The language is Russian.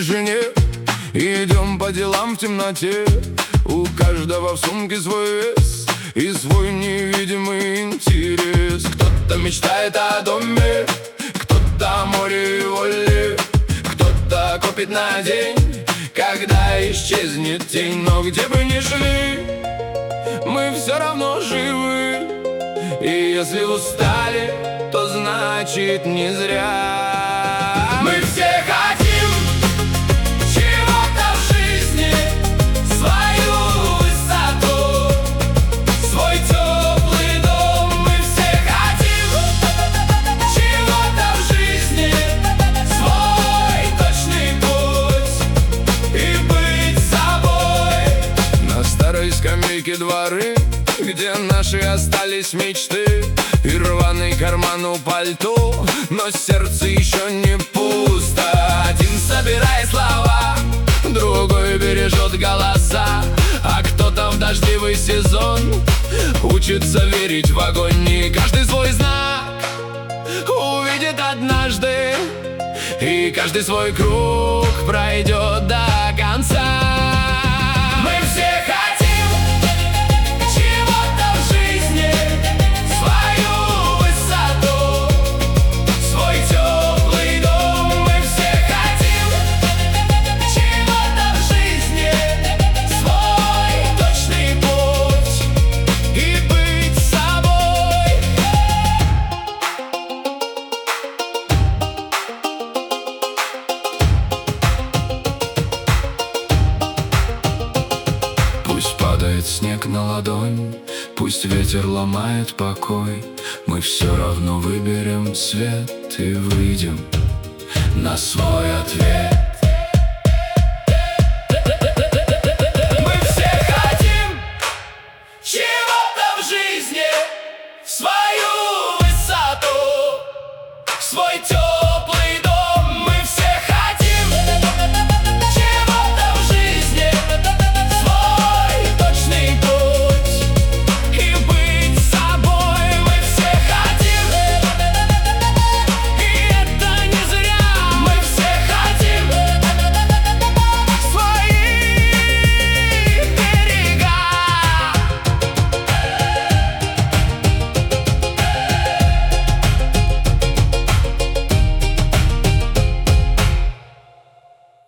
тишине идем по делам в темноте. У каждого в сумке свой вес и свой невидимый интерес. Кто-то мечтает о доме, кто-то о море и воле, кто-то копит на день, когда исчезнет тень. Но где бы ни шли, мы все равно живы. И если устали, то значит не зря. Мы все хотим чего-то в жизни, свою высоту, свой теплый дом. Мы все хотим чего-то в жизни, свой точный путь и быть собой. На старой скамейке дворы, где наши остались мечты, и рваный карман у пальто, но сердце еще не пусто. Один собирает слова, другой бережет голоса, а кто-то в дождливый сезон учится верить в огонь. И каждый свой знак увидит однажды, и каждый свой круг пройдет до конца. Мы все хотим снег на ладонь, пусть ветер ломает покой, мы все равно выберем свет и выйдем на свой ответ.